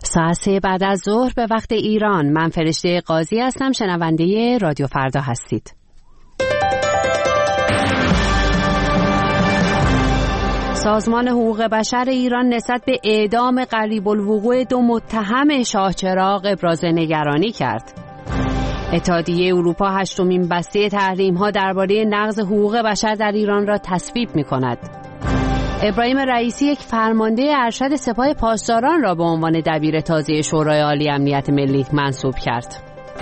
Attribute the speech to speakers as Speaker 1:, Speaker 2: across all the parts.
Speaker 1: ساعت 3 بعد از ظهر به وقت ایران. من فرشته قاضی هستم. شنونده رادیو فردا هستید. سازمان حقوق بشر ایران نسبت به اعدام قریب الوقوع 2 متهم شاهچراغ ابراز نگرانی کرد. اتحادیه اروپا 8مین بسته تحریم‌ها درباره نقض حقوق بشر در ایران را تصویب می‌کند. ابراهیم رئیسی یک فرمانده ارشد سپاه پاسداران را به عنوان دبیر تازه شورای عالی امنیت ملی منصوب کرد.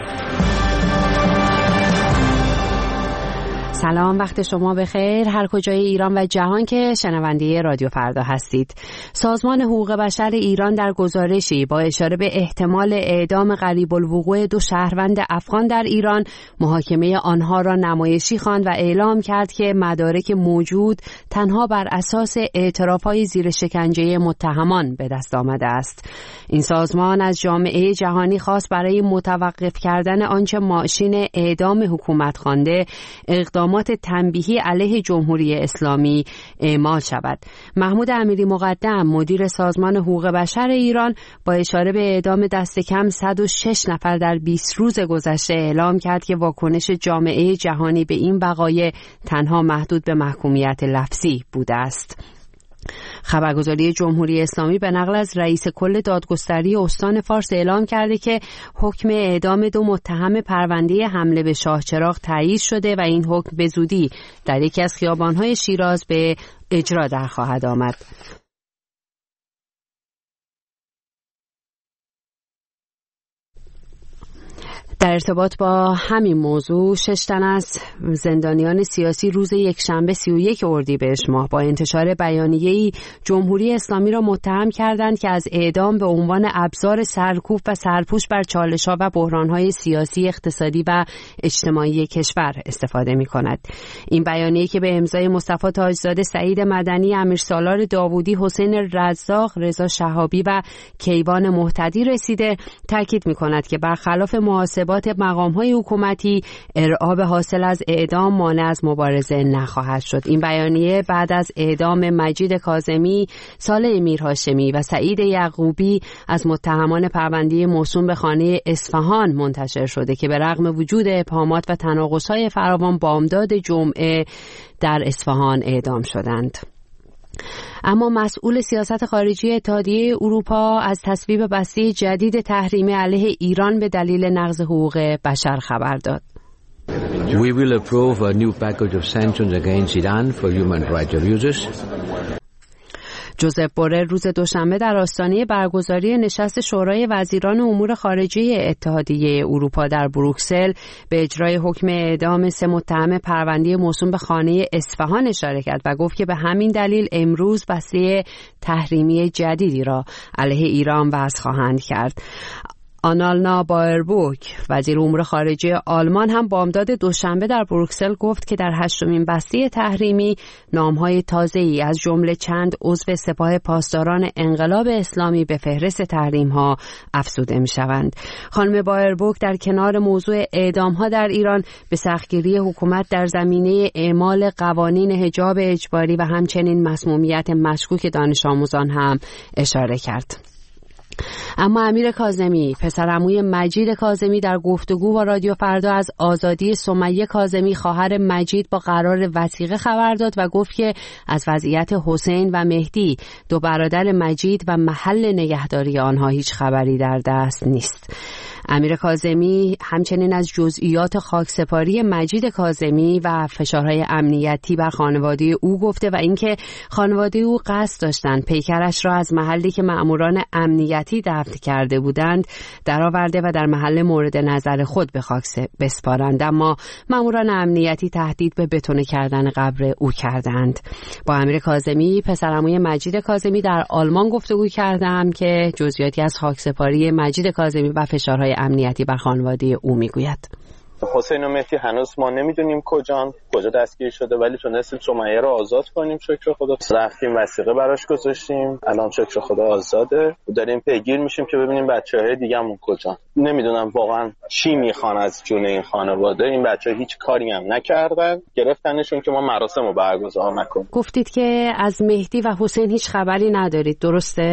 Speaker 1: سلام، وقت شما بخیر هر کجای ایران و جهان که شنونده رادیو فردا هستید. سازمان حقوق بشر ایران در گزارشی با اشاره به احتمال اعدام قریب الوقوع 2 شهروند افغان در ایران، محاکمه آنها را نمایشی خواند و اعلام کرد که مدارک موجود تنها بر اساس اعتراف‌های زیر شکنجه متهمان به دست آمده است. این سازمان از جامعه جهانی خواست برای متوقف کردن آنچه ماشین اعدام حکومت خوانده اقدامات تنبیهی علیه جمهوری اسلامی اعمال شود. محمود امیری مقدم مدیر سازمان حقوق بشر ایران با اشاره به اعدام دست کم 106 نفر در 20 روز گذشته اعلام کرد که واکنش جامعه جهانی به این وقایع تنها محدود به محکومیت لفظی بوده است. خبرگزاری جمهوری اسلامی به نقل از رئیس کل دادگستری استان فارس اعلام کرده که حکم اعدام 2 متهم پرونده حمله به شاهچراغ تایید شده و این حکم به زودی در یکی از خیابان‌های شیراز به اجرا در خواهد آمد. در ارتباط با همین موضوع 6 تن از زندانیان سیاسی روز یکشنبه 31 اردیبهشت ماه با انتشار بیانیه‌ای جمهوری اسلامی را متهم کردند که از اعدام به عنوان ابزار سرکوب و سرپوش بر چالش‌ها و بحران‌های سیاسی، اقتصادی و اجتماعی کشور استفاده می‌کند. این بیانیه که به امضای مصطفی تاجزاده، سعید مدنی، امیرسالار داوودی، حسین رزاق، رضا شهابی و کیوان مهتدی رسیده، تاکید می‌کند که برخلاف محاسبات مقام‌های حکومتی ارعاب حاصل از اعدام مانع از مبارزه نخواهد شد. این بیانیه بعد از اعدام مجید کاظمی، صالح میرهاشمی و سعید یعقوبی از متهمان پرونده موسوم به خانه اصفهان منتشر شده که به رغم وجود ابهامات و تناقض‌های فراوان بامداد جمعه در اصفهان اعدام شدند. اما مسئول سیاست خارجی اتحادیه اروپا از تصویب بسته جدید تحریمی علیه ایران به دلیل نقض حقوق بشر خبر داد.
Speaker 2: We will approve a new package of sanctions against Iran for human rights abuses.
Speaker 1: جوزپ بورل روز دوشنبه در آستانه برگزاری نشست شورای وزیران امور خارجه اتحادیه اروپا در بروکسل به اجرای حکم اعدام 3 متهم پرونده موسوم به خانه اصفهان اشاره کرد و گفت که به همین دلیل امروز بسته تحریمی جدیدی را علیه ایران وضع خواهند کرد. آنالنا بایربوک وزیر امور خارجه آلمان هم بامداد دوشنبه در بروکسل گفت که در 8مین بسته تحریمی نام‌های تازه‌ای از جمله چند عضو سپاه پاسداران انقلاب اسلامی به فهرست تحریم‌ها افزوده می‌شوند. خانم بایربوک در کنار موضوع اعدام‌ها در ایران به سختگیری حکومت در زمینه اعمال قوانین حجاب اجباری و همچنین مسمومیت مشکوک دانش آموزان هم اشاره کرد. اما امیر کاظمی، پسرعموی مجید کاظمی، در گفتگو با رادیو فردا از آزادی سمیه کاظمی خواهر مجید با قرار وثیقه خبر داد و گفت که از وضعیت حسین و مهدی 2 برادر مجید و محل نگهداری آنها هیچ خبری در دست نیست. امیر کاظمی همچنین از جزئیات خاکسپاری مجید کاظمی و فشارهای امنیتی بر خانواده او گفته و اینکه خانواده او قصد داشتند پیکرش را از محلی که مأموران امنیتی دفن کرده بودند درآورده و در محل مورد نظر خود به خاک بسپارند، اما مأموران امنیتی تهدید به بتونه کردن قبر او کردند. با امیر کاظمی، پسرعموی مجید کاظمی، در آلمان گفتگو کردم که جزئیاتی از خاکسپاری مجید کاظمی و فشارهای امنیتی بر خانواده او میگوید.
Speaker 3: حسین و مهدی هنوز ما نمیدونیم کجا دستگیر شده، ولی تونستیم سمیه رو آزاد کنیم، شکر خدا. رفتیم وثیقه براش گذاشتیم، الان شکر خدا آزاده. داریم پیگیر میشیم که ببینیم بچه‌های دیگه‌مون کجا. نمیدونم واقعا چی میخوان از جون این خانواده. این بچه‌ها هیچ کاری هم نکردن، گرفتنشون که ما مراسمو برگزار نکنیم.
Speaker 1: گفتید که از مهدی و حسین هیچ خبری ندارید، درسته؟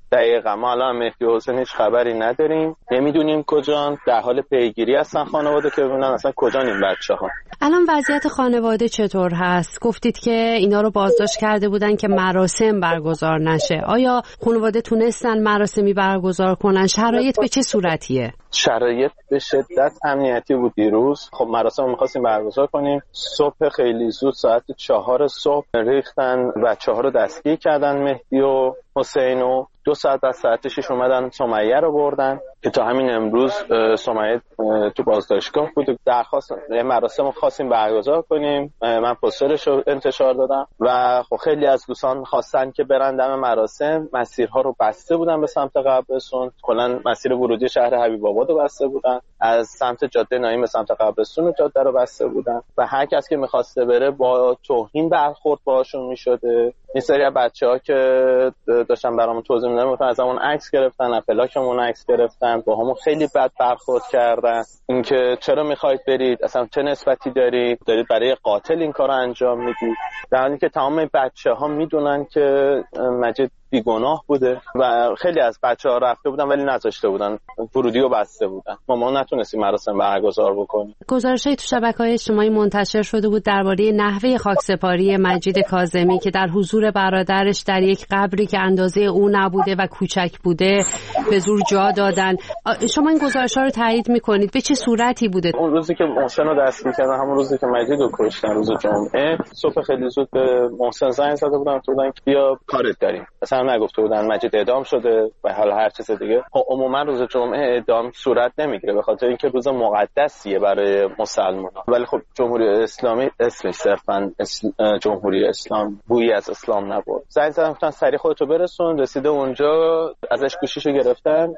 Speaker 3: دقیقاً ما الان مهدی حسین هیچ خبری نداریم، نمیدونیم کجان، در حال پیگیری هستن خانواده که ببینن اصلا کجان این بچه‌ها.
Speaker 1: الان وضعیت خانواده چطور هست؟ گفتید که اینا رو بازداشت کرده بودن که مراسم برگزار نشه. آیا خانواده تونستن مراسمی برگزار کنن؟ شرایط به چه صورتیه؟
Speaker 3: شرایط به شدت امنیتی بود دیروز. خب مراسم رو می‌خواستیم برگزار کنیم، صبح خیلی زود ساعت 4 صبح ریختن بچه‌ها رو دستگیر کردن، مهدی و حسین، و 2 ساعت بعد ساعت 6 اومدن سمیه رو بردن که تا همین امروز سمیه تو بازداشتگاه بود. درخواست مراسم رو خواستیم برگزار کنیم، من پوسترش رو انتشار دادم و خب خیلی از دوستان خواستن که برن دم مراسم. مسیرها رو بسته بودن به سمت قبرستون، کلا مسیر ورودی شهر حبیب آباد رو بسته بودن، از سمت جاده نایم به سمت قبرستون جاده رو بسته بودن و هر کس که می‌خواسته بره با توهین برخورد باهاشون می‌شده. این سری از بچه‌ها که داشتن برامون توضیح میدن مثلا از همون عکس گرفتن، اپلاکمون عکس گرفتن، با همون خیلی بد برخورد کردن. اینکه چرا میخواید برید، اصلا چه نسبتی دارید برای قاتل این کارو انجام میدید، در حالی که تمام بچه‌ها میدونن که مجید بیگناه بوده و خیلی از بچه‌ها رفته بودن ولی نذاشته بودن، ورودی رو بسته بودن. ما نتونستیم مراسم برگزار بکنیم.
Speaker 1: گزارش‌های تو شبکه‌های اجتماعی منتشر شده بود درباره نحوه خاکسپاری مجید کاظمی که در حضور برادرش در یک قبری که اندازه او نبوده و کوچک بوده به زور جا دادن. شما این گزارش‌ها رو تایید می‌کنید؟ به چه صورتی بوده؟
Speaker 3: اون روزی که محسن رو دستگیر کردن، همون روزی که مجید رو کشتن، روز جمعه صبح خیلی زود به محسن زنگ زده بودن که بیا کارت داریم. اصلا نگفته بودن مجید اعدام شده و حالا هر چیز دیگه. عموما روز جمعه اعدام صورت نمیگیره به خاطر اینکه روز مقدسیه برای مسلمانان، ولی خب جمهوری اسلامی اسمش صرفاً جمهوری اسلام بویی از اسلام نبود. زنگ زدن گفتن سریع خودتو برسون. رسیده اونجا ازش گوشیشو گرفتن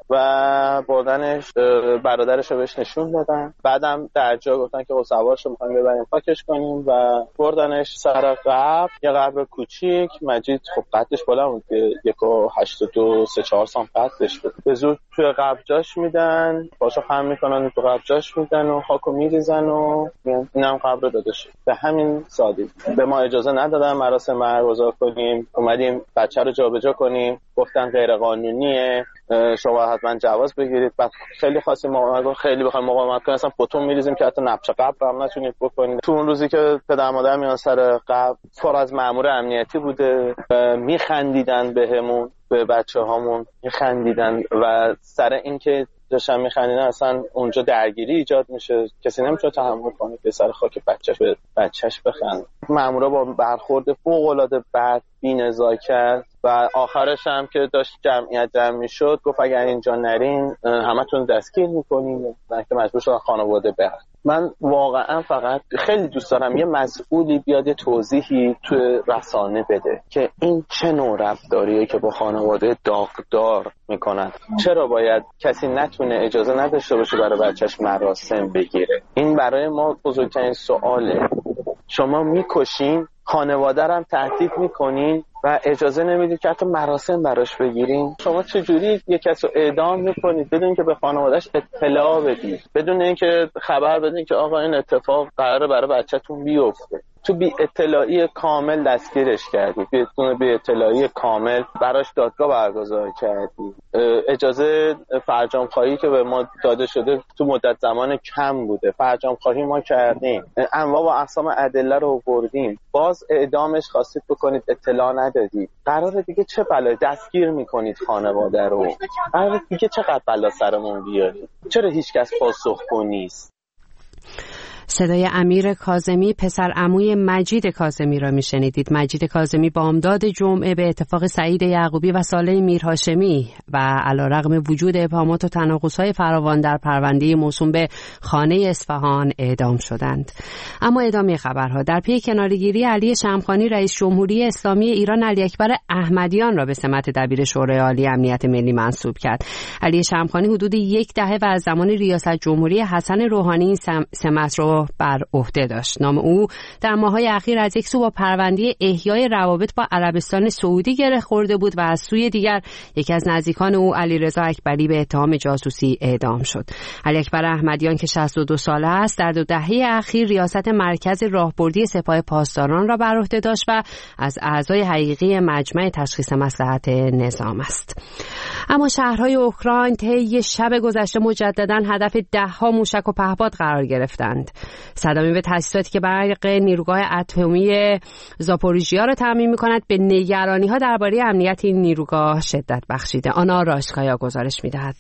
Speaker 3: و بردنش برادرشو بهش نشون دادن. بعدم در جا گفتن که سوارشو می‌خوایم ببریم پاکش کنیم و بردنش سر قبر، یه قبر کوچیک. مجید خب قدش بالا بود، 1.82 3-4 سانتی قدش بود. به زور توی قبر جاش میدن، باشو خم میکنن تو قبر جاش میدن و خاکو میریزن و اینم قبر داده شد. به همین سادگی. به ما اجازه ندادن مراسم برگزار کنیم. اومدیم بچه رو جابجا کنیم، گفتن غیر قانونیه، شما حتما جواز بگیرید. بعد خیلی خواستیم خیلی بخوایم مقاومت کنیم، اصلا بتون میریزیم که حتی نبش قبر هم نتونید بکنید. تو اون روزی که پدر مادر میان سر قبر، فر از مأمور امنیتی بوده، میخندیدن بهمون، به بچه‌هامون میخندیدن و سر اینکه داشتن میخندیدن اصلا اونجا درگیری ایجاد میشه. کسی نمیتونه تحمل کنه که سر خاک بچه‌ش بخنده. مأمورا با برخورد فوق‌العاده بد، بی‌نزاکت و آخرش هم که داشت جمعیت جمع میشد گفت اگر اینجا نرین همتون دستگیر میکنیم و که مجبور شدن خانواده برن. من واقعا فقط خیلی دوست دارم یه مسئولی بیاد یه توضیحی تو رسانه بده که این چه نوع رفتاریه که با خانواده داغدار میکنن. چرا باید کسی نتونه اجازه نداشته باشه برای بچهش مراسم بگیره؟ این برای ما بزرگترین سواله. شما میکشین، خانواده رو هم تهدید میکنین و اجازه نمیدید که حتی مراسم براش بگیرین. شما چجوری یک کس رو اعدام میکنید بدون که به خانوادهش اطلاع بدید، بدون اینکه خبر بدین که آقا این اتفاق قراره برای بچه‌تون بیفته؟ تو بی اطلاعی کامل دستگیرش کردی، بدون بی اطلاعی کامل براش دادگاه برگزار کردی. اجازه فرجام خواهی که به ما داده شده تو مدت زمان کم بوده، فرجام خواهی ما کردیم، انواع و اقسام ادله رو آوردیم، باز اعدامش خواستید بکنید اطلاع ندادید. قراره دیگه چه بلایی دستگیر میکنید خانواده رو؟ قراره دیگه چقدر بلا سرمون بیارید؟ چرا هیچ کس پاسخگو نیست؟
Speaker 1: صدای امیر کاظمی پسر عموی مجید کاظمی را میشنیدید. مجید کاظمی بامداد جمعه به اتفاق سعید یعقوبی و صالح میرهاشمی و علیرغم وجود ابهامات و تناقض‌های فراوان در پرونده موسوم به خانه اصفهان اعدام شدند. اما ادامه خبرها. در پی کناره‌گیری علی شمخانی رئیس جمهوری اسلامی ایران علی اکبر احمدیان را به سمت دبیر شورای عالی امنیت ملی منصوب کرد. علی شمخانی حدود یک دهه و از زمان ریاست جمهوری حسن روحانی این سمت را را بر عهده داشت. نام او در ماه‌های اخیر از یک سو با پرونده احیای روابط با عربستان سعودی گره خورده بود و از سوی دیگر یکی از نزدیکان او علیرضا اکبری به اتهام جاسوسی اعدام شد. علی اکبر احمدیان که 62 ساله است در 2 دهه اخیر ریاست مرکز راهبردی سپاه پاسداران را بر عهده داشت و از اعضای حقیقی مجمع تشخیص مصلحت نظام است. اما شهرهای اوکراین طی شب گذشته مجددا هدف 10 موشک و پهپاد قرار گرفتند. صدمه به تأسیساتی که برق نیروگاه اتمی زاپوریژیا را تامین می‌کند به نگرانی‌ها درباره امنیت این نیروگاه شدت بخشیده. آنا راشکایا گزارش می‌دهد.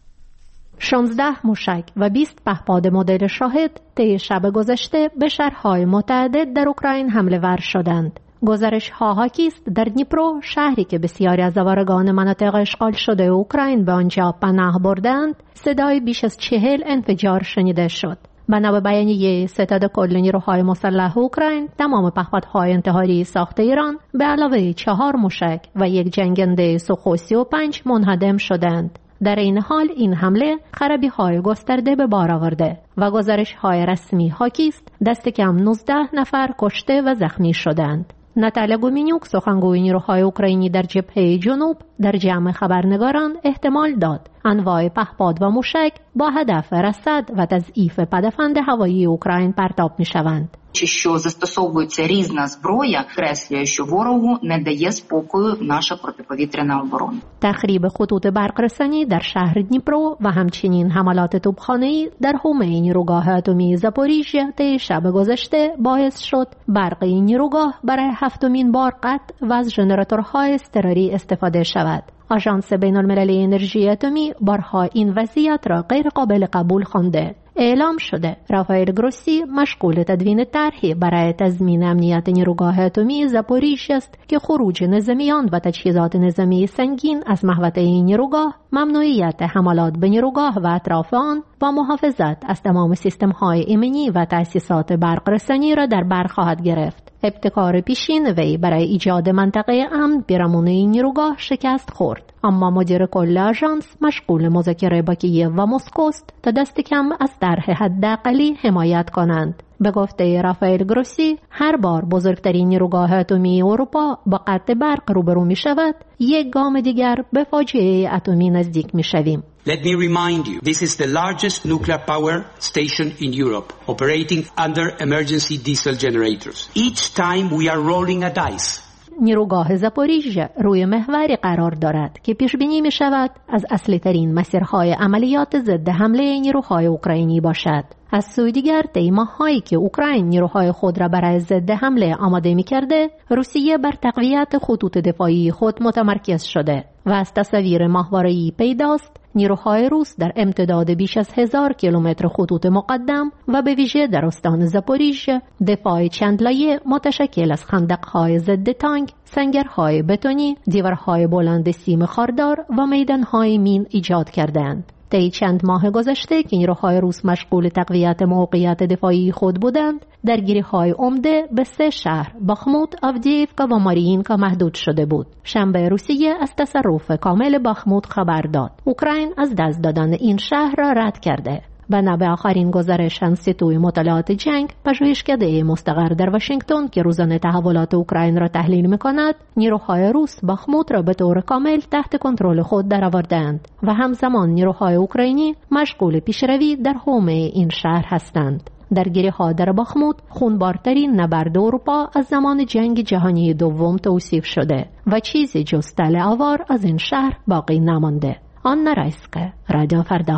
Speaker 4: 16 موشک و 20 پهپاد مدل شاهد طی شب گذشته به شهرهای متعدد در اوکراین حمله ور شدند. گزارش ها حاکی است در دنیپرو، شهری که بسیاری از آوارگان مناطق اشغال شده اوکراین به آنجا پناه بردند، صدای بیش از 40 انفجار شنیده شد. بنا به بیانیه ستاد کل نیروهای مسلح اوکراین، تمام پهپادهای انتحاری ساخت ایران به علاوه 4 موشک و 1 جنگنده سوخو 35 منهدم شدند. در این حال این حمله خرابی‌های گسترده به بار آورده و گزارش‌های رسمی حاکی است دست کم 19 نفر کشته و زخمی شدند. ناتالیا گومینیوک، سخنگوی نیروهای اوکراینی در جبهه جنوب، در جمع خبرنگاران احتمال داد انواع پهپاد و موشک با هدف رصد و تضعیف پدافند هوایی اوکراین پرتاب می‌شوند.
Speaker 5: що застосовується різна зброя, креслює, що ворогу не дає спокою наша протиповітряна оборона.
Speaker 4: تخریب خطوط برقرسانی در شهر دنیپرو و همچنین حملات توپخانه‌ای در حومه نیروگاه اتمی زاپوریژیا طی شب گذشته باعث شد برق این نیروگاه برای 7مین بار قطع و از ژنراتورهای اضطراری استفاده شود. آژانس بین‌المللی انرژی اتمی بارها این وضعیت را غیر قابل قبول خوانده. اعلام شده رافائل گروسی مشغول تدوین طرحی برای تضمین امنیت نیروگاه اتمی زاپوریژیا است که خروج نظامیان و تجهیزات نظامی سنگین از محوطه این نیروگاه، ممنوعیت حملات به نیروگاه و اطراف آن و محافظت از تمام سیستم‌های ایمنی و تأسیسات برقرسانی را در بر خواهد گرفت. ابتکار پیشین وی برای ایجاد منطقه امن پیرامون این نیروگاه شکست خورد، اما مدیر کل آژانس مشغول مذاکره با کییو و مسکو است تا دست کم از طرح حداقلی حمایت کنند. به گفته رافائل گروسی، هر بار بزرگترین نیروگاه اتمی اروپا با قطع برق روبرو می شود، یک گام دیگر به فاجعه اتمی نزدیک می شویم.
Speaker 6: Let me remind you, this is the largest nuclear power station in Europe, operating under emergency diesel generators. Each time we are rolling a dice.
Speaker 4: نیروگاه زاپوریژیا روی محوری قرار دارد که پیش بینی می شود از اصلی ترین مسیرهای عملیات ضد حمله نیروهای اوکراینی باشد. از سوی دیگر طی ماه‌هایی که اوکراین نیروهای خود را برای ضد حمله آماده می‌کرده، روسیه بر تقویت خطوط دفاعی خود متمرکز شده و از تصاویر ماهواره‌ای پیداست نیروهای روس در امتداد بیش از 1000 کیلومتر خطوط مقدم و به ویژه در استان زاپوریژیا دفاع چند لایه متشکل از خندق‌های ضد تانک، سنگرهای بتونی، دیوارهای بلند سیم خاردار و میدان‌های مین ایجاد کردند. طی چند ماه گذشته که نیروهای روس مشغول تقویت موقعیت دفاعی خود بودند، درگیری‌های عمده به 3 شهر باخموت، آودییوکا و مارینکا محدود شده بود. شنبه روسیه از تصرف کامل باخموت خبر داد. اوکراین از دست دادن این شهر را رد کرده. بنا به آخرین گزارش انستیتوی مطالعات جنگ، پژوهشکده مستقر در واشنگتن که روزانه تحولات اوکراین را تحلیل می‌کند، نیروهای روس باخموت را به طور کامل تحت کنترل خود درآوردند و همزمان نیروهای اوکراینی مشغول پیشروی در حومه این شهر هستند. درگیری‌ها در باخموت خونبارترین نبرد اروپا از زمان جنگ جهانی دوم توصیف شده و چیزی جز تله آوار از این شهر باقی نمانده. آنا رایسکا، رادیو فردا.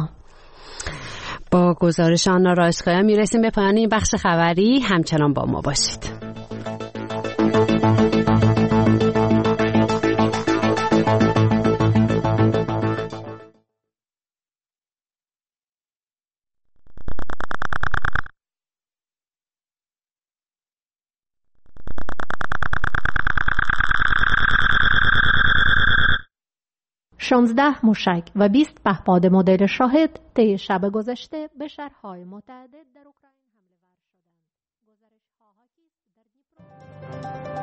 Speaker 1: با گزارش آنا رایسکا میرسیم به پایان این بخش خبری. همچنان با ما باشید.
Speaker 4: شانزده موشک و 20 پهپاد مدل شاهد طی شب گذشته به شهرهای متعدد در اوکراین حمله ور شدند. گزارش‌ها حاکی است در دنیپرو